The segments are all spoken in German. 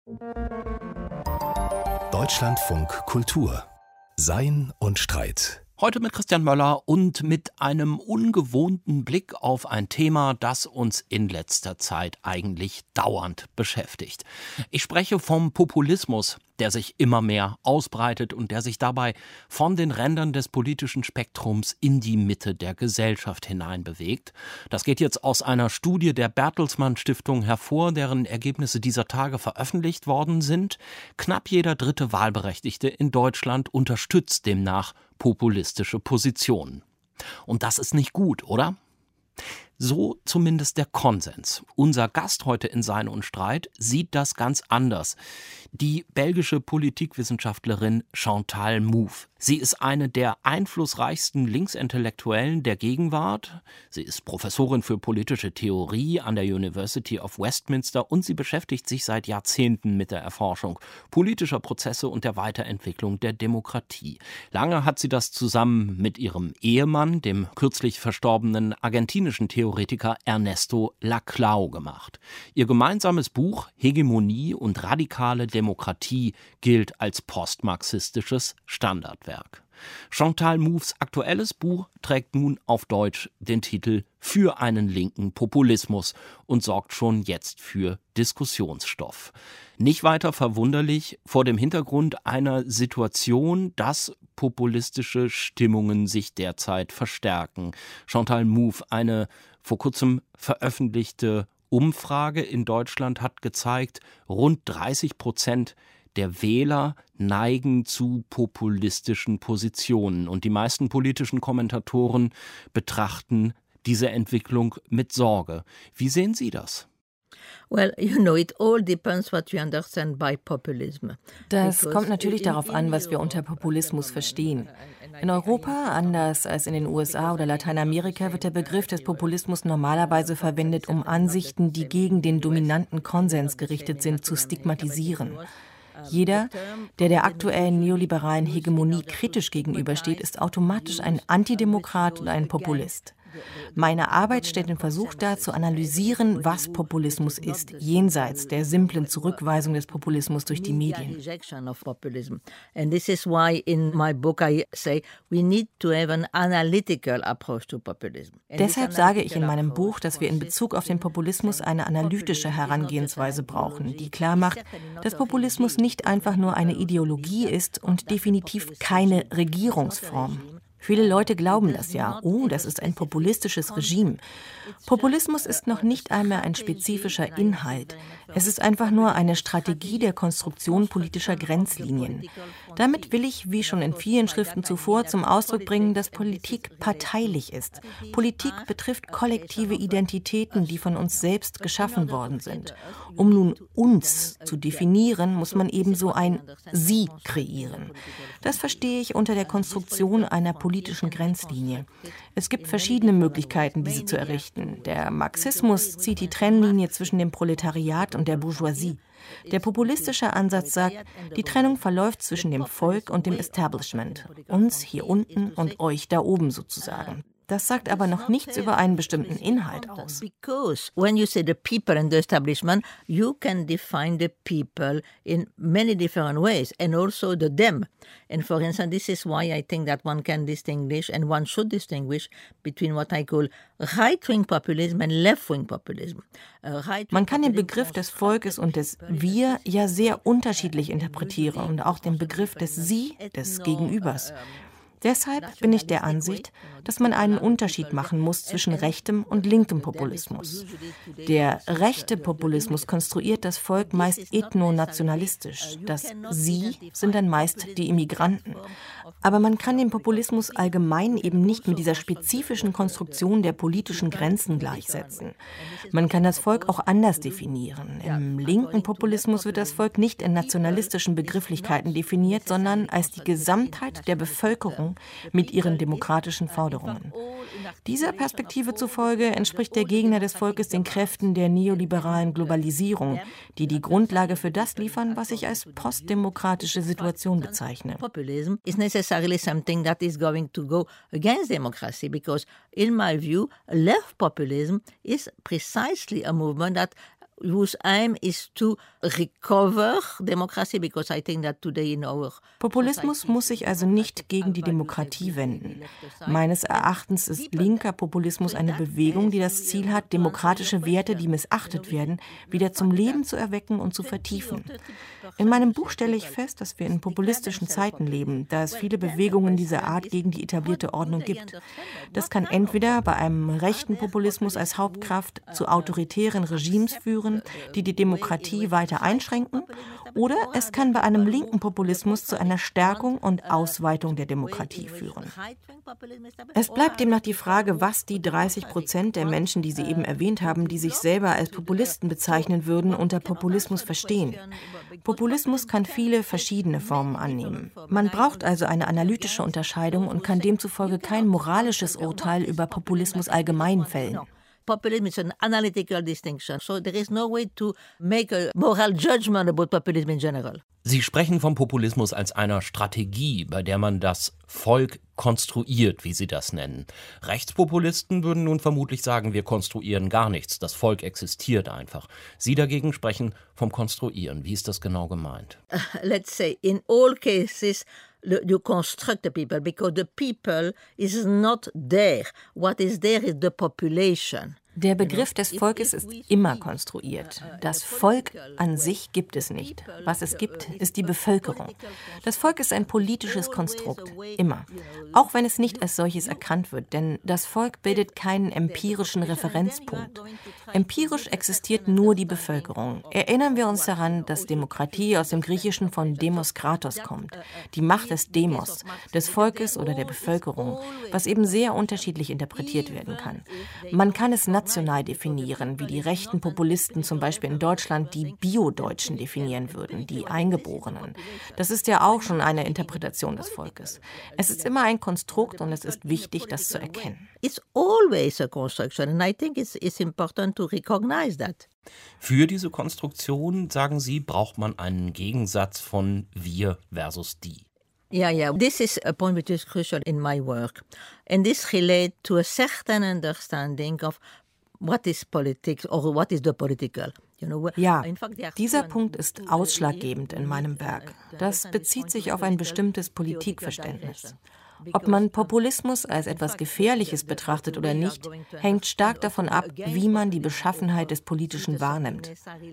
Deutschlandfunk Kultur. Sein und Streit. Heute mit Christian Möller und mit einem ungewohnten Blick auf ein Thema, das uns in letzter Zeit eigentlich dauernd beschäftigt. Ich spreche vom Populismus, der sich immer mehr ausbreitet und der sich dabei von den Rändern des politischen Spektrums in die Mitte der Gesellschaft hineinbewegt. Das geht jetzt aus einer Studie der Bertelsmann Stiftung hervor, deren Ergebnisse dieser Tage veröffentlicht worden sind. Knapp jeder dritte Wahlberechtigte in Deutschland unterstützt demnach populistische Positionen. Und das ist nicht gut, oder? So zumindest der Konsens. Unser Gast heute in Sein und Streit sieht das ganz anders. Die belgische Politikwissenschaftlerin Chantal Mouffe. Sie ist eine der einflussreichsten Linksintellektuellen der Gegenwart. Sie ist Professorin für politische Theorie an der University of Westminster und sie beschäftigt sich seit Jahrzehnten mit der Erforschung politischer Prozesse und der Weiterentwicklung der Demokratie. Lange hat sie das zusammen mit ihrem Ehemann, dem kürzlich verstorbenen argentinischen Theoretiker Ernesto Laclau, gemacht. Ihr gemeinsames Buch Hegemonie und radikale Demokratie gilt als postmarxistisches Standardwerk. Chantal Mouffes aktuelles Buch trägt nun auf Deutsch den Titel Für einen linken Populismus und sorgt schon jetzt für Diskussionsstoff. Nicht weiter verwunderlich vor dem Hintergrund einer Situation, dass populistische Stimmungen sich derzeit verstärken. Chantal Mouffe, eine vor kurzem veröffentlichte Umfrage in Deutschland hat gezeigt, rund 30% der Wähler neigen zu populistischen Positionen. Und die meisten politischen Kommentatoren betrachten diese Entwicklung mit Sorge. Wie sehen Sie das? Das kommt natürlich darauf an, was wir unter Populismus verstehen. In Europa, anders als in den USA oder Lateinamerika, wird der Begriff des Populismus normalerweise verwendet, um Ansichten, die gegen den dominanten Konsens gerichtet sind, zu stigmatisieren. Jeder, der aktuellen neoliberalen Hegemonie kritisch gegenübersteht, ist automatisch ein Antidemokrat und ein Populist. Meine Arbeit stellt den Versuch dar, zu analysieren, was Populismus ist, jenseits der simplen Zurückweisung des Populismus durch die Medien. Deshalb sage ich in meinem Buch, dass wir in Bezug auf den Populismus eine analytische Herangehensweise brauchen, die klar macht, dass Populismus nicht einfach nur eine Ideologie ist und definitiv keine Regierungsform. Viele Leute glauben das ja. Oh, das ist ein populistisches Regime. Populismus ist noch nicht einmal ein spezifischer Inhalt. Es ist einfach nur eine Strategie der Konstruktion politischer Grenzlinien. Damit will ich, wie schon in vielen Schriften zuvor, zum Ausdruck bringen, dass Politik parteilich ist. Politik betrifft kollektive Identitäten, die von uns selbst geschaffen worden sind. Um nun uns zu definieren, muss man ebenso ein Sie kreieren. Das verstehe ich unter der Konstruktion einer politischen Grenzlinie. Es gibt verschiedene Möglichkeiten, diese zu errichten. Der Marxismus zieht die Trennlinie zwischen dem Proletariat und der Bourgeoisie. Der populistische Ansatz sagt, die Trennung verläuft zwischen dem Volk und dem Establishment, uns hier unten und euch da oben sozusagen. Das sagt aber noch nichts über einen bestimmten Inhalt aus. When you say the people and the establishment, you can define the people in many different ways and also the them. And for instance, this is why I think that one can distinguish and one should distinguish between what I call right-wing populism and left-wing populism. Man kann den Begriff des Volkes und des Wir ja sehr unterschiedlich interpretieren und auch den Begriff des Sie, des Gegenübers. Deshalb bin ich der Ansicht, dass man einen Unterschied machen muss zwischen rechtem und linkem Populismus. Der rechte Populismus konstruiert das Volk meist ethnonationalistisch. Das Sie sind dann meist die Immigranten. Aber man kann den Populismus allgemein eben nicht mit dieser spezifischen Konstruktion der politischen Grenzen gleichsetzen. Man kann das Volk auch anders definieren. Im linken Populismus wird das Volk nicht in nationalistischen Begrifflichkeiten definiert, sondern als die Gesamtheit der Bevölkerung mit ihren demokratischen Forderungen. Dieser Perspektive zufolge entspricht der Gegner des Volkes den Kräften der neoliberalen Globalisierung, die die Grundlage für das liefern, was ich als postdemokratische Situation bezeichne. Populism is necessarily something that is going to go against democracy because in my view left populism is precisely a movement that whose aim is to recover democracy, because I think that today in our Populismus muss sich also nicht gegen die Demokratie wenden. Meines Erachtens ist linker Populismus eine Bewegung, die das Ziel hat, demokratische Werte, die missachtet werden, wieder zum Leben zu erwecken und zu vertiefen. In meinem Buch stelle ich fest, dass wir in populistischen Zeiten leben, da es viele Bewegungen dieser Art gegen die etablierte Ordnung gibt. Das kann entweder bei einem rechten Populismus als Hauptkraft zu autoritären Regimes führen, die die Demokratie weiter einschränken, oder es kann bei einem linken Populismus zu einer Stärkung und Ausweitung der Demokratie führen. Es bleibt demnach die Frage, was die 30% der Menschen, die Sie eben erwähnt haben, die sich selber als Populisten bezeichnen würden, unter Populismus verstehen. Populismus kann viele verschiedene Formen annehmen. Man braucht also eine analytische Unterscheidung und kann demzufolge kein moralisches Urteil über Populismus allgemein fällen. Populism is an analytical distinction, so there is no way to make a moral judgment about populism in general. Sie sprechen vom Populismus als einer Strategie, bei der man das Volk konstruiert, wie Sie das nennen. Rechtspopulisten würden nun vermutlich sagen, wir konstruieren gar nichts, das Volk existiert einfach. Sie dagegen sprechen vom Konstruieren. Wie ist das genau gemeint? Let's say, in all cases, you construct the people, because the people is not there. What is there is the population. Der Begriff des Volkes ist immer konstruiert. Das Volk an sich gibt es nicht. Was es gibt, ist die Bevölkerung. Das Volk ist ein politisches Konstrukt, immer. Auch wenn es nicht als solches erkannt wird, denn das Volk bildet keinen empirischen Referenzpunkt. Empirisch existiert nur die Bevölkerung. Erinnern wir uns daran, dass Demokratie aus dem Griechischen von Demos Kratos kommt. Die Macht des Demos, des Volkes oder der Bevölkerung, was eben sehr unterschiedlich interpretiert werden kann. Man kann es national definieren, wie die rechten Populisten zum Beispiel in Deutschland die Bio-Deutschen definieren würden, die Eingeborenen. Das ist ja auch schon eine Interpretation des Volkes. Es ist immer ein Konstrukt und es ist wichtig, das zu erkennen. It's always a construction and I think it's important to recognize that. Für diese Konstruktion, sagen Sie, braucht man einen Gegensatz von wir versus die. Yeah. This is a point which is crucial in my work. And this relates to a certain understanding of what is politics or what is the political. Ja, dieser Punkt ist ausschlaggebend in meinem Werk. Das bezieht sich auf ein bestimmtes Politikverständnis. Ob man Populismus als etwas Gefährliches betrachtet oder nicht, hängt stark davon ab, wie man die Beschaffenheit des Politischen wahrnimmt.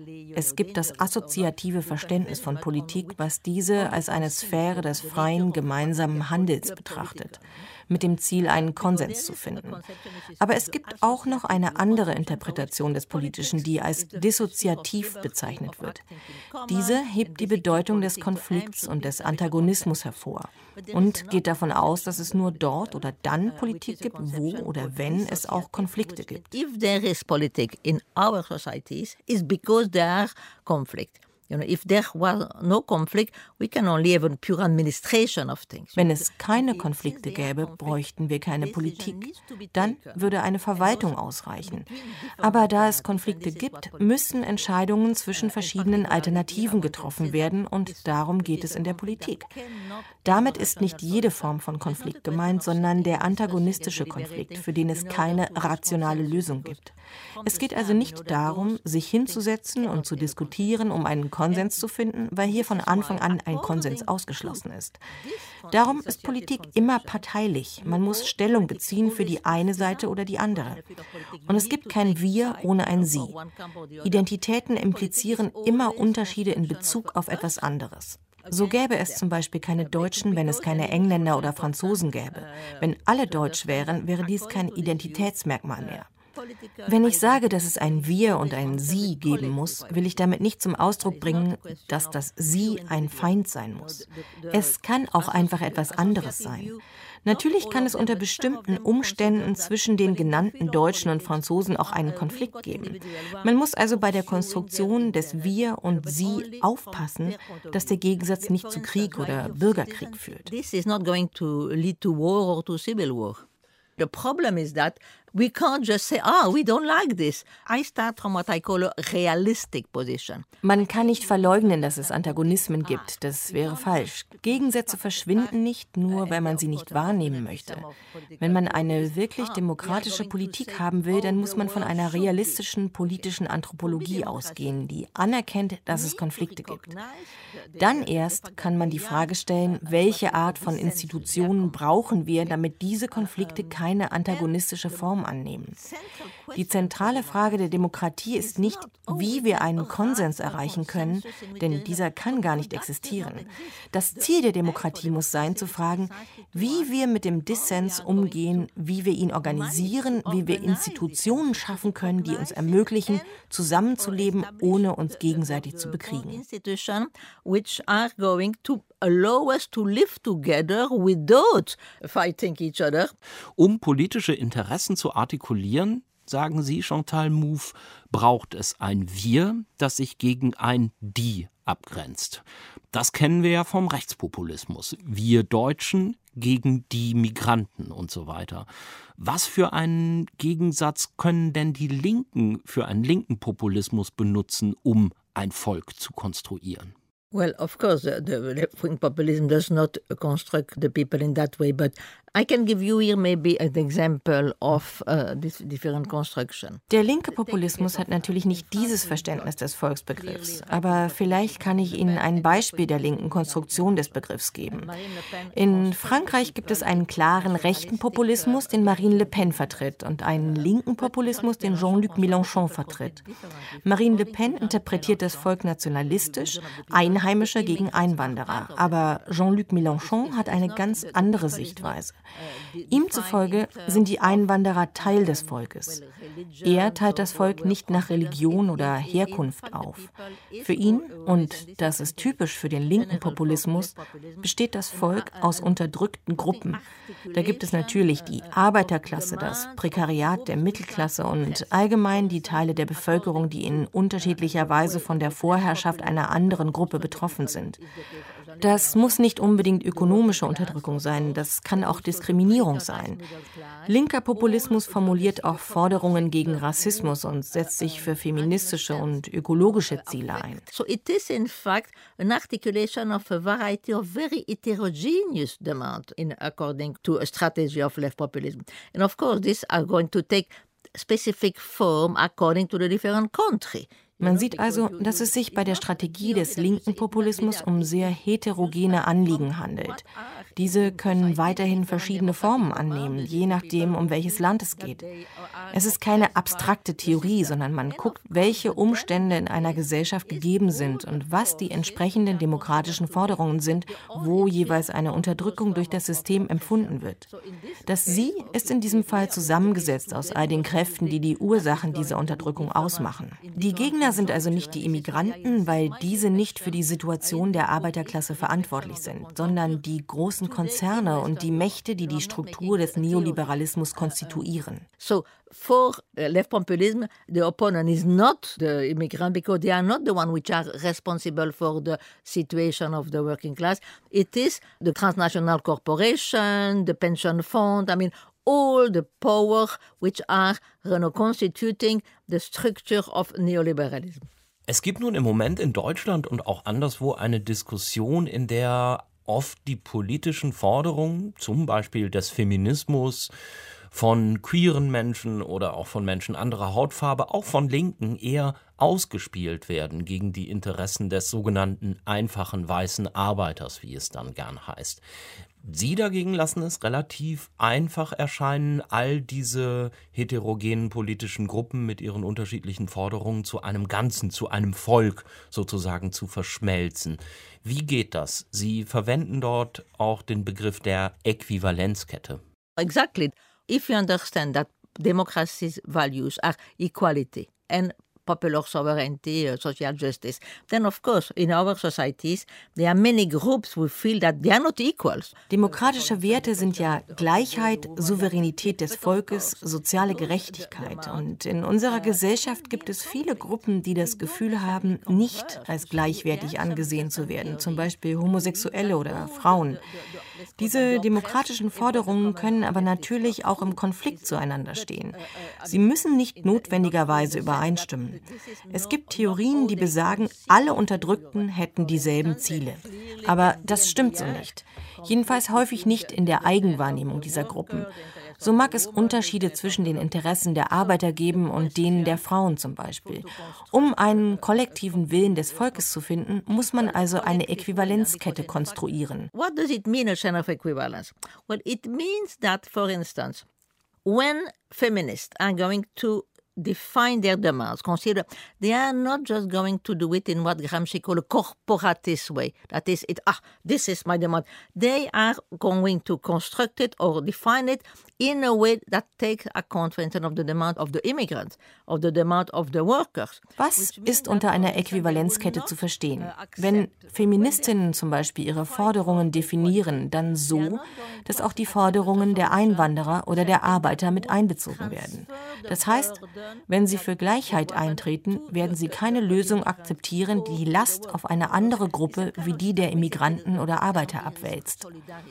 Es gibt das assoziative Verständnis von Politik, was diese als eine Sphäre des freien gemeinsamen Handels betrachtet, mit dem Ziel, einen Konsens zu finden. Aber es gibt auch noch eine andere Interpretation des Politischen, die als dissoziativ bezeichnet wird. Diese hebt die Bedeutung des Konflikts und des Antagonismus hervor und geht davon aus, dass es nur dort oder dann Politik gibt, wo oder wenn es auch Konflikte gibt. If there is politics in our societies, it's because there are conflicts. If there was no conflict, we can only have a pure administration of things. Wenn es keine Konflikte gäbe, bräuchten wir keine Politik. Dann würde eine Verwaltung ausreichen. Aber da es Konflikte gibt, müssen Entscheidungen zwischen verschiedenen Alternativen getroffen werden und darum geht es in der Politik. Damit ist nicht jede Form von Konflikt gemeint, sondern der antagonistische Konflikt, für den es keine rationale Lösung gibt. Es geht also nicht darum, sich hinzusetzen und zu diskutieren, um einen Konsens zu finden, weil hier von Anfang an ein Konsens ausgeschlossen ist. Darum ist Politik immer parteilich. Man muss Stellung beziehen für die eine Seite oder die andere. Und es gibt kein Wir ohne ein Sie. Identitäten implizieren immer Unterschiede in Bezug auf etwas anderes. So gäbe es zum Beispiel keine Deutschen, wenn es keine Engländer oder Franzosen gäbe. Wenn alle Deutsch wären, wäre dies kein Identitätsmerkmal mehr. Wenn ich sage, dass es ein Wir und ein Sie geben muss, will ich damit nicht zum Ausdruck bringen, dass das Sie ein Feind sein muss. Es kann auch einfach etwas anderes sein. Natürlich kann es unter bestimmten Umständen zwischen den genannten Deutschen und Franzosen auch einen Konflikt geben. Man muss also bei der Konstruktion des Wir und Sie aufpassen, dass der Gegensatz nicht zu Krieg oder Bürgerkrieg führt. This is not going to lead to war or to civil war. The problem is that We can't just say, we don't like this. I start from what I call a realistic position. Man kann nicht verleugnen, dass es Antagonismen gibt. Das wäre falsch. Gegensätze verschwinden nicht, nur weil man sie nicht wahrnehmen möchte. Wenn man eine wirklich demokratische Politik haben will, dann muss man von einer realistischen politischen Anthropologie ausgehen, die anerkennt, dass es Konflikte gibt. Dann erst kann man die Frage stellen, welche Art von Institutionen brauchen wir, damit diese Konflikte keine antagonistische Form annehmen. Die zentrale Frage der Demokratie ist nicht, wie wir einen Konsens erreichen können, denn dieser kann gar nicht existieren. Das Ziel der Demokratie muss sein, zu fragen, wie wir mit dem Dissens umgehen, wie wir ihn organisieren, wie wir Institutionen schaffen können, die uns ermöglichen, zusammenzuleben, ohne uns gegenseitig zu bekriegen. Which are going to allow us to live together without fighting each other. Um politische Interessen zu artikulieren, sagen Sie, Chantal Mouffe, braucht es ein Wir, das sich gegen ein Die abgrenzt. Das kennen wir ja vom Rechtspopulismus. Wir Deutschen gegen die Migranten und so weiter. Was für einen Gegensatz können denn die Linken für einen linken Populismus benutzen, um ein Volk zu konstruieren? Well, of course, the left-wing populism does not construct the people in that way, but I can give you here maybe an example of this different construction. Der linke Populismus hat natürlich nicht dieses Verständnis des Volksbegriffs, aber vielleicht kann ich Ihnen ein Beispiel der linken Konstruktion des Begriffs geben. In Frankreich gibt es einen klaren rechten Populismus, den Marine Le Pen vertritt, und einen linken Populismus, den Jean-Luc Mélenchon vertritt. Marine Le Pen interpretiert das Volk nationalistisch, Einheimische gegen Einwanderer, aber Jean-Luc Mélenchon hat eine ganz andere Sichtweise. Ihm zufolge sind die Einwanderer Teil des Volkes. Er teilt das Volk nicht nach Religion oder Herkunft auf. Für ihn, und das ist typisch für den linken Populismus, besteht das Volk aus unterdrückten Gruppen. Da gibt es natürlich die Arbeiterklasse, das Prekariat der Mittelklasse und allgemein die Teile der Bevölkerung, die in unterschiedlicher Weise von der Vorherrschaft einer anderen Gruppe betroffen sind. Das muss nicht unbedingt ökonomische Unterdrückung sein, das kann auch Diskriminierung sein. Linker Populismus formuliert auch Forderungen gegen Rassismus und setzt sich für feministische und ökologische Ziele ein. So it is in fact an articulation of a variety of very heterogeneous demands according to a strategy of left populism. And of course these are going to take specific form according to the different country. Man sieht also, dass es sich bei der Strategie des linken Populismus um sehr heterogene Anliegen handelt. Diese können weiterhin verschiedene Formen annehmen, je nachdem, um welches Land es geht. Es ist keine abstrakte Theorie, sondern man guckt, welche Umstände in einer Gesellschaft gegeben sind und was die entsprechenden demokratischen Forderungen sind, wo jeweils eine Unterdrückung durch das System empfunden wird. Das Sie ist in diesem Fall zusammengesetzt aus all den Kräften, die die Ursachen dieser Unterdrückung ausmachen. Die Gegner sind also nicht die Immigranten, weil diese nicht für die Situation der Arbeiterklasse verantwortlich sind, sondern die großen Konzerne und die Mächte, die die Struktur des Neoliberalismus konstituieren. So for left populism, the opponent is not the immigrant because they are not the one which are responsible for the situation of the working class. It is the transnational corporation, the pension fund, all the power which are constituting the structure of neoliberalism. Es gibt nun im Moment in Deutschland und auch anderswo eine Diskussion, in der oft die politischen Forderungen, zum Beispiel des Feminismus, von queeren Menschen oder auch von Menschen anderer Hautfarbe, auch von Linken, eher ausgespielt werden gegen die Interessen des sogenannten einfachen weißen Arbeiters, wie es dann gern heißt. Sie dagegen lassen es relativ einfach erscheinen, all diese heterogenen politischen Gruppen mit ihren unterschiedlichen Forderungen zu einem Ganzen, zu einem Volk sozusagen zu verschmelzen. Wie geht das? Sie verwenden dort auch den Begriff der Äquivalenzkette. Exactly. If you understand that democracy's values are equality and popular sovereignty, social justice. Then, of course, in our societies, there are many groups who feel that they are not equals. Demokratische Werte sind ja Gleichheit, Souveränität des Volkes, soziale Gerechtigkeit. Und in unserer Gesellschaft gibt es viele Gruppen, die das Gefühl haben, nicht als gleichwertig angesehen zu werden, zum Beispiel Homosexuelle oder Frauen. Diese demokratischen Forderungen können aber natürlich auch im Konflikt zueinander stehen. Sie müssen nicht notwendigerweise übereinstimmen. Es gibt Theorien, die besagen, alle Unterdrückten hätten dieselben Ziele. Aber das stimmt so nicht. Jedenfalls häufig nicht in der Eigenwahrnehmung dieser Gruppen. So mag es Unterschiede zwischen den Interessen der Arbeiter geben und denen der Frauen zum Beispiel. Um einen kollektiven Willen des Volkes zu finden, muss man also eine Äquivalenzkette konstruieren. What does it mean, a chain of equivalence? Well, it means that, for instance, when feminists are going to define their demands, consider they are not just going to do it in what Gramsci called a corporatist way. That is, this is my demand. They are going to construct it or define it in a way that takes account, for instance, of the demand of the immigrants, of the demand of the workers. Was ist unter einer Äquivalenzkette zu verstehen? Wenn Feministinnen zum Beispiel ihre Forderungen definieren, dann so, dass auch die Forderungen der Einwanderer oder der Arbeiter mit einbezogen werden. Das heißt, wenn sie für Gleichheit eintreten, werden sie keine Lösung akzeptieren, die die Last auf eine andere Gruppe wie die der Immigranten oder Arbeiter abwälzt.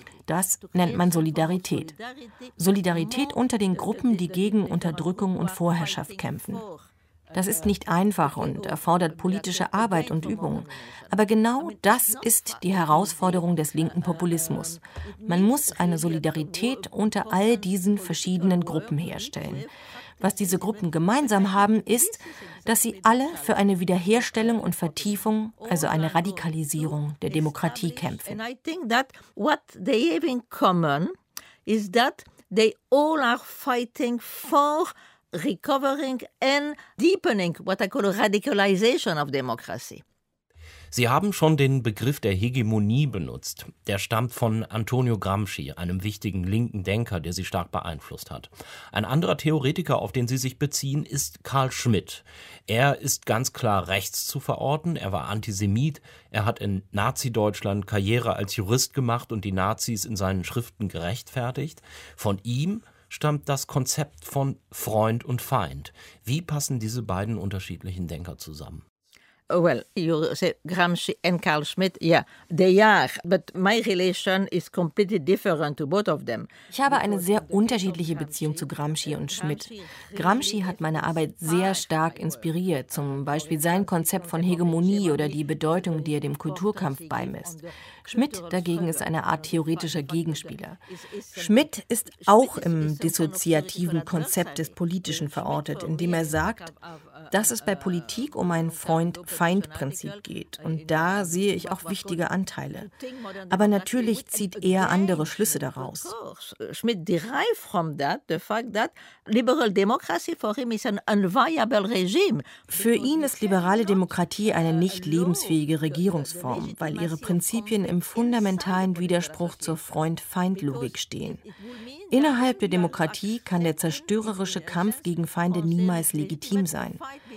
Das nennt man Solidarität. Solidarität unter den Gruppen, die gegen Unterdrückung und Vorherrschaft kämpfen. Das ist nicht einfach und erfordert politische Arbeit und Übung. Aber genau das ist die Herausforderung des linken Populismus. Man muss eine Solidarität unter all diesen verschiedenen Gruppen herstellen. Was diese Gruppen gemeinsam haben, ist, dass sie alle für eine Wiederherstellung und Vertiefung, also eine Radikalisierung der Demokratie kämpfen. And I think that what they have in common is that they all are fighting for recovering and deepening what I call a radicalization of democracy. Sie haben schon den Begriff der Hegemonie benutzt. Der stammt von Antonio Gramsci, einem wichtigen linken Denker, der Sie stark beeinflusst hat. Ein anderer Theoretiker, auf den Sie sich beziehen, ist Carl Schmitt. Er ist ganz klar rechts zu verorten. Er war Antisemit. Er hat in Nazi-Deutschland Karriere als Jurist gemacht und die Nazis in seinen Schriften gerechtfertigt. Von ihm stammt das Konzept von Freund und Feind. Wie passen diese beiden unterschiedlichen Denker zusammen? Well, you say Gramsci and Carl Schmitt, yeah, they are, but my relation is completely different to both of them. Ich habe eine sehr unterschiedliche Beziehung zu Gramsci und Schmitt. Gramsci hat meine Arbeit sehr stark inspiriert, zum Beispiel sein Konzept von Hegemonie oder die Bedeutung, die er dem Kulturkampf beimisst. Schmitt dagegen ist eine Art theoretischer Gegenspieler. Schmitt ist auch im dissoziativen Konzept des Politischen verortet, indem er sagt, dass es bei Politik um ein Freund-Feind-Prinzip geht. Und da sehe ich auch wichtige Anteile. Aber natürlich zieht er andere Schlüsse daraus. Schmitt derived from that the fact that liberal democracy for him is an unviable regime. Für ihn ist liberale Demokratie eine nicht lebensfähige Regierungsform, weil ihre Prinzipien im fundamentalen Widerspruch zur Freund-Feind-Logik stehen. Innerhalb der Demokratie kann der zerstörerische Kampf gegen Feinde niemals legitim sein.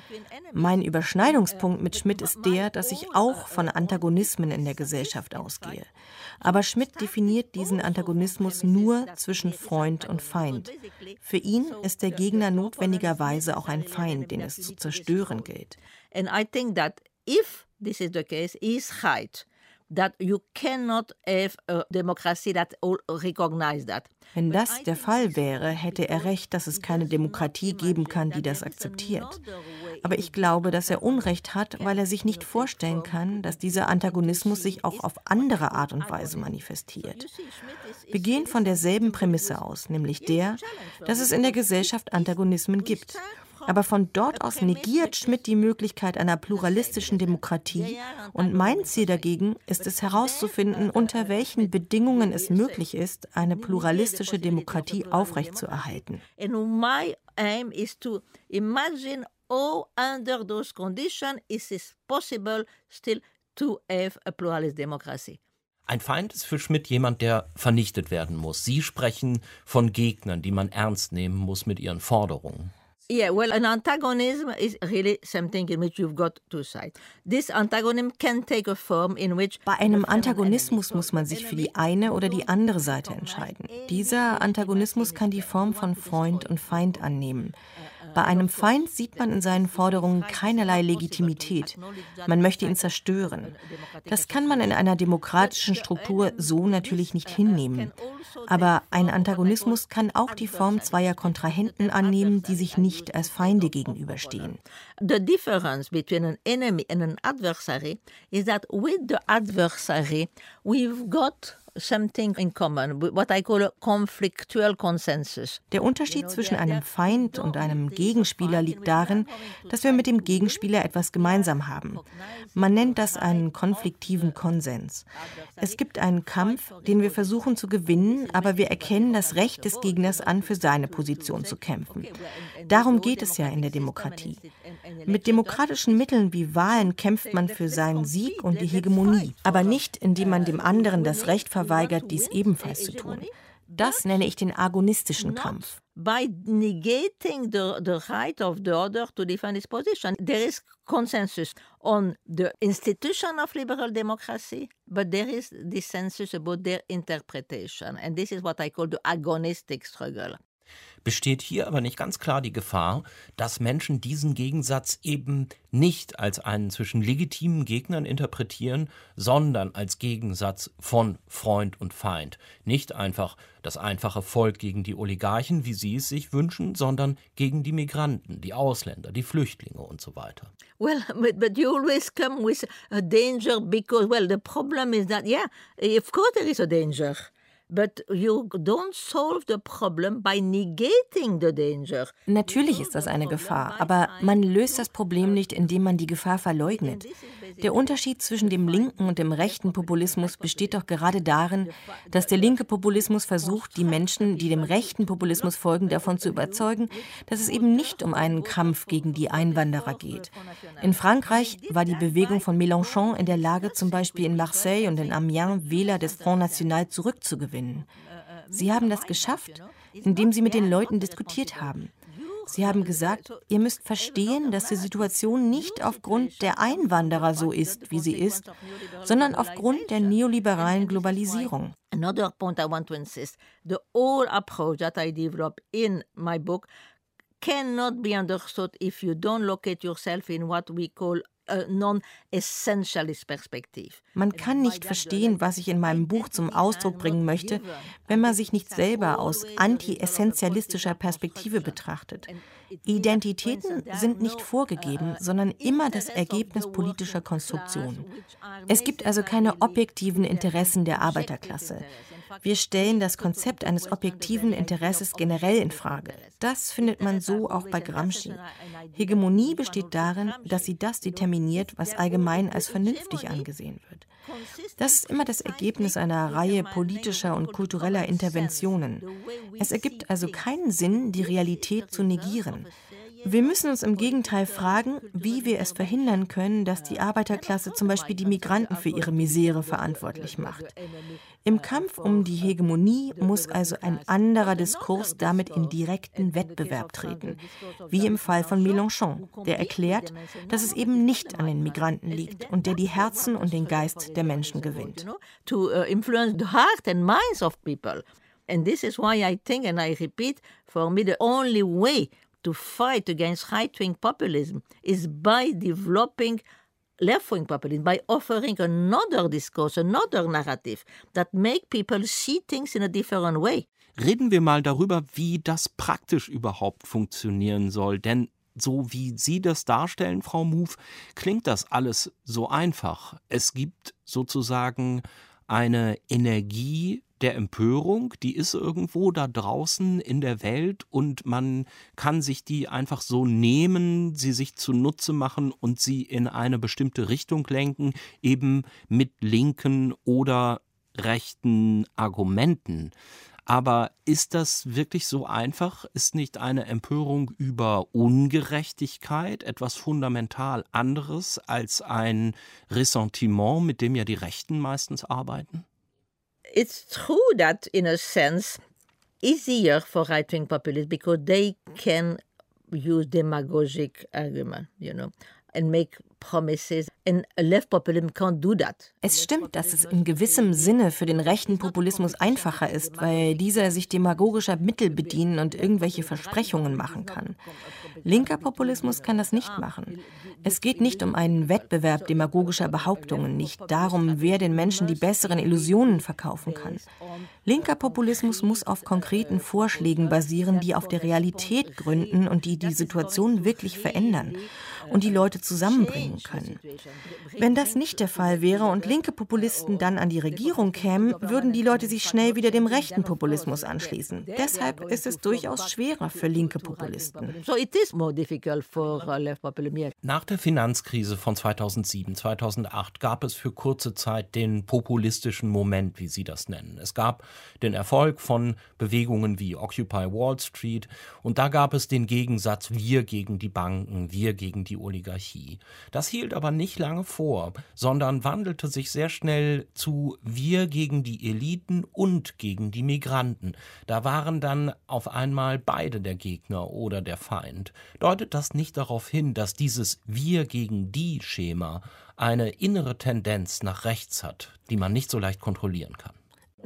Mein Überschneidungspunkt mit Schmitt ist der, dass ich auch von Antagonismen in der Gesellschaft ausgehe. Aber Schmitt definiert diesen Antagonismus nur zwischen Freund und Feind. Für ihn ist der Gegner notwendigerweise auch ein Feind, den es zu zerstören gilt. And I think that if this is the case, he is right. That you cannot have a democracy that all recognize that. Wenn das der Fall wäre, hätte er recht, dass es keine Demokratie geben kann, die das akzeptiert. Aber ich glaube, dass er Unrecht hat, weil er sich nicht vorstellen kann, dass dieser Antagonismus sich auch auf andere Art und Weise manifestiert. Wir gehen von derselben Prämisse aus, nämlich der, dass es in der Gesellschaft Antagonismen gibt. Aber von dort aus negiert Schmitt die Möglichkeit einer pluralistischen Demokratie. Und mein Ziel dagegen ist es herauszufinden, unter welchen Bedingungen es möglich ist, eine pluralistische Demokratie aufrechtzuerhalten. And my aim is to imagine how under those conditions it is possible still to have a pluralist democracy. Ein Feind ist für Schmitt jemand, der vernichtet werden muss. Sie sprechen von Gegnern, die man ernst nehmen muss mit ihren Forderungen. Yeah, well, an antagonism is really something in which you've got two sides. This antagonism can take a form in which... Bei einem Antagonismus muss man sich für die eine oder die andere Seite entscheiden. Dieser Antagonismus kann die Form von Freund und Feind annehmen. Bei einem Feind sieht man in seinen Forderungen keinerlei Legitimität. Man möchte ihn zerstören. Das kann man in einer demokratischen Struktur so natürlich nicht hinnehmen. Aber ein Antagonismus kann auch die Form zweier Kontrahenten annehmen, die sich nicht als Feinde gegenüberstehen. The difference between an enemy and an adversary is that with the adversary we've got something in common, what I call a conflictual consensus. Der Unterschied zwischen einem Feind und einem Gegenspieler liegt darin, dass wir mit dem Gegenspieler etwas gemeinsam haben. Man nennt das einen konfliktiven Konsens. Es gibt einen Kampf, den wir versuchen zu gewinnen, aber wir erkennen das Recht des Gegners an, für seine Position zu kämpfen. Darum geht es ja in der Demokratie. Mit demokratischen Mitteln wie Wahlen kämpft man für seinen Sieg und die Hegemonie, aber nicht, indem man dem anderen das Recht verweigert, dies ebenfalls zu tun. Das nenne ich den agonistischen Kampf. By negating the right of the other to defend his position, there is consensus on the institution of liberal democracy, but there is dissensus about their interpretation. And this is what I call the agonistic struggle. Besteht hier aber nicht ganz klar die Gefahr, dass Menschen diesen Gegensatz eben nicht als einen zwischen legitimen Gegnern interpretieren, sondern als Gegensatz von Freund und Feind. Nicht einfach das einfache Volk gegen die Oligarchen, wie sie es sich wünschen, sondern gegen die Migranten, die Ausländer, die Flüchtlinge und so weiter. Well, but you always come with a danger because, well, the problem is that, yeah, of course there is a danger. But you don't solve the problem by negating the danger. Natürlich ist das eine Gefahr, aber man löst das Problem nicht, indem man die Gefahr verleugnet. Der Unterschied zwischen dem linken und dem rechten Populismus besteht doch gerade darin, dass der linke Populismus versucht, die Menschen, die dem rechten Populismus folgen, davon zu überzeugen, dass es eben nicht um einen Kampf gegen die Einwanderer geht. In Frankreich war die Bewegung von Mélenchon in der Lage, zum Beispiel in Marseille und in Amiens Wähler des Front National zurückzugewinnen. Sie haben das geschafft, indem sie mit den Leuten diskutiert haben. Sie haben gesagt, ihr müsst verstehen, dass die Situation nicht aufgrund der Einwanderer so ist, wie sie ist, sondern aufgrund der neoliberalen Globalisierung. Another point I want to insist, the whole approach that I develop in my book cannot be understood if you don't locate yourself in what we call a non-essentialist perspective. Man kann nicht verstehen, was ich in meinem Buch zum Ausdruck bringen möchte, wenn man sich nicht selber aus anti-essentialistischer Perspektive betrachtet. Identitäten sind nicht vorgegeben, sondern immer das Ergebnis politischer Konstruktionen. Es gibt also keine objektiven Interessen der Arbeiterklasse. Wir stellen das Konzept eines objektiven Interesses generell in Frage. Das findet man so auch bei Gramsci. Hegemonie besteht darin, dass sie das determiniert, was allgemein als vernünftig angesehen wird. Das ist immer das Ergebnis einer Reihe politischer und kultureller Interventionen. Es ergibt also keinen Sinn, die Realität zu negieren. Wir müssen uns im Gegenteil fragen, wie wir es verhindern können, dass die Arbeiterklasse zum Beispiel die Migranten für ihre Misere verantwortlich macht. Im Kampf um die Hegemonie muss also ein anderer Diskurs damit in direkten Wettbewerb treten, wie im Fall von Mélenchon, der erklärt, dass es eben nicht an den Migranten liegt und der die Herzen und den Geist der Menschen gewinnt. To influence the heart and minds of people. And this is why I think, and I repeat, for me the only way to fight against right-wing populism is by developing left-wing populism, by offering another discourse, another narrative that make people see things in a different way. Reden wir mal darüber, wie das praktisch überhaupt funktionieren soll, denn so wie Sie das darstellen, Frau Mouw, klingt das alles so einfach. Es gibt sozusagen eine Energie der Empörung, die ist irgendwo da draußen in der Welt und man kann sich die einfach so nehmen, sie sich zunutze machen und sie in eine bestimmte Richtung lenken, eben mit linken oder rechten Argumenten. Aber ist das wirklich so einfach? Ist nicht eine Empörung über Ungerechtigkeit etwas fundamental anderes als ein Ressentiment, mit dem ja die Rechten meistens arbeiten? It's true that, in a sense, easier for right-wing populists because they can use demagogic argument, and make promises. And left populism can't do that. Es stimmt, dass es in gewissem Sinne für den rechten Populismus einfacher ist, weil dieser sich demagogischer Mittel bedienen und irgendwelche Versprechungen machen kann. Linker Populismus kann das nicht machen. Es geht nicht um einen Wettbewerb demagogischer Behauptungen, nicht darum, wer den Menschen die besseren Illusionen verkaufen kann. Linker Populismus muss auf konkreten Vorschlägen basieren, die auf der Realität gründen und die die Situation wirklich verändern und die Leute zusammenbringen können. Wenn das nicht der Fall wäre und linke Populisten dann an die Regierung kämen, würden die Leute sich schnell wieder dem rechten Populismus anschließen. Deshalb ist es durchaus schwerer für linke Populisten. Nach der Finanzkrise von 2007, 2008 gab es für kurze Zeit den populistischen Moment, wie Sie das nennen. Es gab den Erfolg von Bewegungen wie Occupy Wall Street und da gab es den Gegensatz wir gegen die Banken, wir gegen die Oligarchie. Das hielt aber nicht lange vor, sondern wandelte sich sehr schnell zu wir gegen die Eliten und gegen die Migranten. Da waren dann auf einmal beide der Gegner oder der Feind. Deutet das nicht darauf hin, dass dieses wir gegen die Schema eine innere Tendenz nach rechts hat, die man nicht so leicht kontrollieren kann?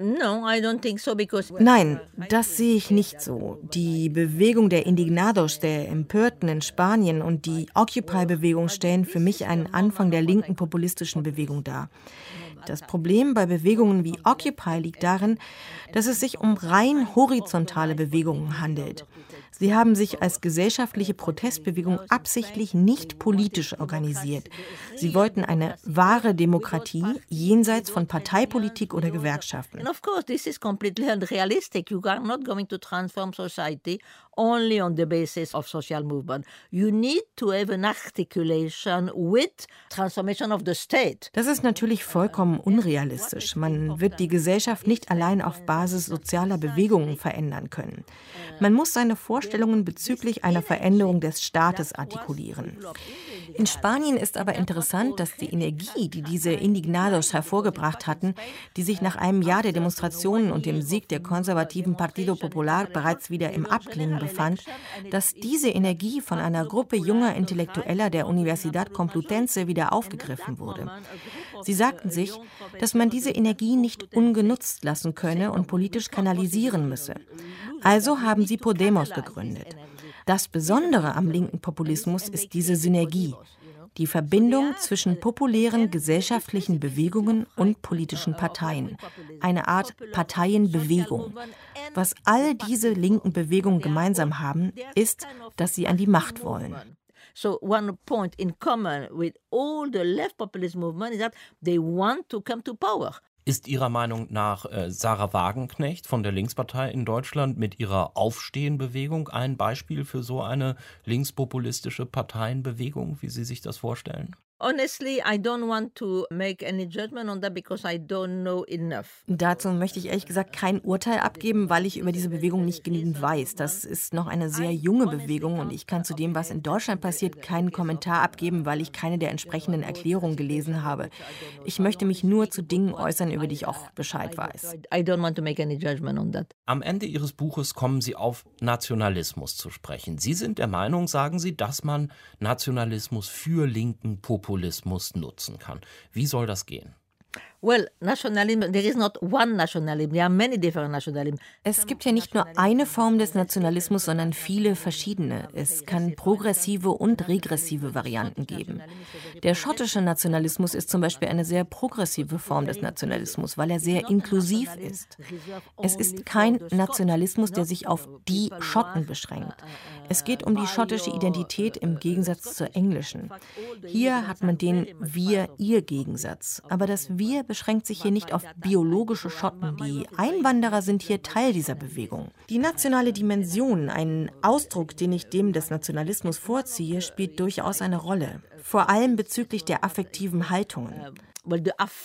Nein, das sehe ich nicht so. Die Bewegung der Indignados, der Empörten in Spanien und die Occupy-Bewegung stellen für mich einen Anfang der linken populistischen Bewegung dar. Das Problem bei Bewegungen wie Occupy liegt darin, dass es sich um rein horizontale Bewegungen handelt. Sie haben sich als gesellschaftliche Protestbewegung absichtlich nicht politisch organisiert. Sie wollten eine wahre Demokratie jenseits von Parteipolitik oder Gewerkschaften. And of course, this is completely unrealistic. You are not going to transform society only on the basis of social movement. You need to have an articulation with transformation of the state. Das ist natürlich vollkommen unrealistisch. Man wird die Gesellschaft nicht allein auf Basis sozialer Bewegungen verändern können. Man muss seine Vorstellungen bezüglich einer Veränderung des Staates artikulieren. In Spanien ist aber interessant, dass die Energie, die diese Indignados hervorgebracht hatten, die sich nach einem Jahr der Demonstrationen und dem Sieg der konservativen Partido Popular bereits wieder im Abklingen befand, dass diese Energie von einer Gruppe junger Intellektueller der Universidad Complutense wieder aufgegriffen wurde. Sie sagten sich, dass man diese Energie nicht ungenutzt lassen könne und politisch kanalisieren müsse. Also haben sie Podemos gegründet. Das Besondere am linken Populismus ist diese Synergie, die Verbindung zwischen populären gesellschaftlichen Bewegungen und politischen Parteien, eine Art Parteienbewegung. Was all diese linken Bewegungen gemeinsam haben, ist, dass sie an die Macht wollen. So one point in common with all the left populist movement is that they want to come to power. Ist Ihrer Meinung nach Sarah Wagenknecht von der Linkspartei in Deutschland mit ihrer Aufstehen-Bewegung ein Beispiel für so eine linkspopulistische Parteienbewegung, wie Sie sich das vorstellen? Honestly, I don't want to make any judgment on that because I don't know enough. Dazu möchte ich ehrlich gesagt kein Urteil abgeben, weil ich über diese Bewegung nicht genügend weiß. Das ist noch eine sehr junge Bewegung und ich kann zu dem, was in Deutschland passiert, keinen Kommentar abgeben, weil ich keine der entsprechenden Erklärungen gelesen habe. Ich möchte mich nur zu Dingen äußern, über die ich auch Bescheid weiß. I don't want to make any judgment on that. Am Ende Ihres Buches kommen Sie auf Nationalismus zu sprechen. Sie sind der Meinung, sagen Sie, dass man Nationalismus für linken Populismus nutzen kann. Wie soll das gehen? Well, nationalism, there is not one nationalism, there are many different nationalisms. Es gibt ja nicht nur eine Form des Nationalismus, sondern viele verschiedene. Es kann progressive und regressive Varianten geben. Der schottische Nationalismus ist zum Beispiel eine sehr progressive Form des Nationalismus, weil er sehr inklusiv ist. Es ist kein Nationalismus, der sich auf die Schotten beschränkt. Es geht um die schottische Identität im Gegensatz zur englischen. Hier hat man den Wir-Ihr-Gegensatz. Aber das Wir beschränkt sich hier nicht auf biologische Schotten. Die Einwanderer sind hier Teil dieser Bewegung. Die nationale Dimension, ein Ausdruck, den ich dem des Nationalismus vorziehe, spielt durchaus eine Rolle. Vor allem bezüglich der affektiven Haltungen. Well,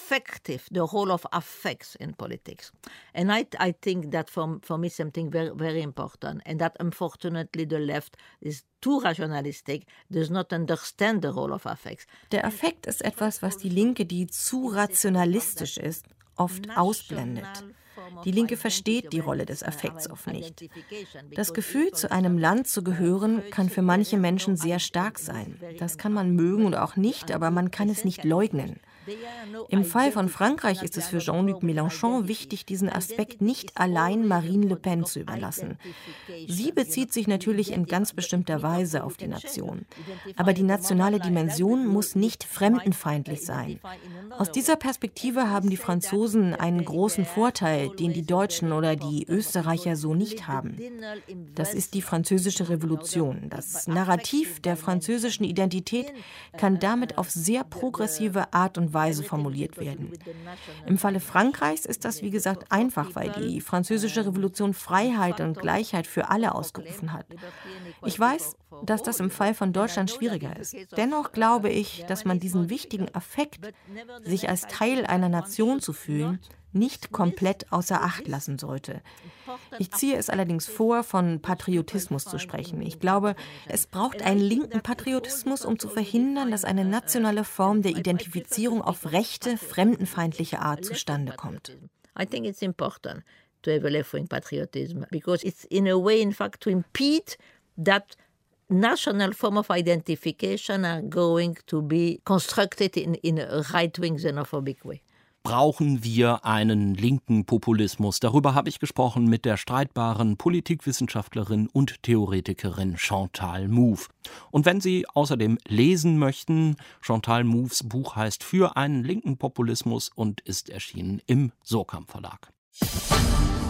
the role of affects in politics. And I think that for me something very, very important. And that unfortunately the left is too rationalistic, does not understand the role of affects. Der Affekt ist etwas, was die Linke, die zu rationalistisch ist, oft ausblendet. Die Linke versteht die Rolle des Affekts oft nicht. Das Gefühl, zu einem Land zu gehören, kann für manche Menschen sehr stark sein. Das kann man mögen oder auch nicht, aber man kann es nicht leugnen. Im Fall von Frankreich ist es für Jean-Luc Mélenchon wichtig, diesen Aspekt nicht allein Marine Le Pen zu überlassen. Sie bezieht sich natürlich in ganz bestimmter Weise auf die Nation. Aber die nationale Dimension muss nicht fremdenfeindlich sein. Aus dieser Perspektive haben die Franzosen einen großen Vorteil, den die Deutschen oder die Österreicher so nicht haben. Das ist die Französische Revolution. Das Narrativ der französischen Identität kann damit auf sehr progressive Art und Weise formuliert werden. Im Falle Frankreichs ist das, wie gesagt, einfach, weil die Französische Revolution Freiheit und Gleichheit für alle ausgerufen hat. Ich weiß, dass das im Fall von Deutschland schwieriger ist. Dennoch glaube ich, dass man diesen wichtigen Affekt, sich als Teil einer Nation zu fühlen, nicht komplett außer Acht lassen sollte. Ich ziehe es allerdings vor, von Patriotismus zu sprechen. Ich glaube, es braucht einen linken Patriotismus, um zu verhindern, dass eine nationale Form der Identifizierung auf rechte, fremdenfeindliche Art zustande kommt. I think it's important to have a left-wing patriotism because it's in a way, in fact, to impede that national form of identification are going to be constructed in a right-wing xenophobic way. Brauchen wir einen linken Populismus? Darüber habe ich gesprochen mit der streitbaren Politikwissenschaftlerin und Theoretikerin Chantal Mouffe. Und wenn Sie außerdem lesen möchten, Chantal Mouffes Buch heißt Für einen linken Populismus und ist erschienen im Surkamp Verlag.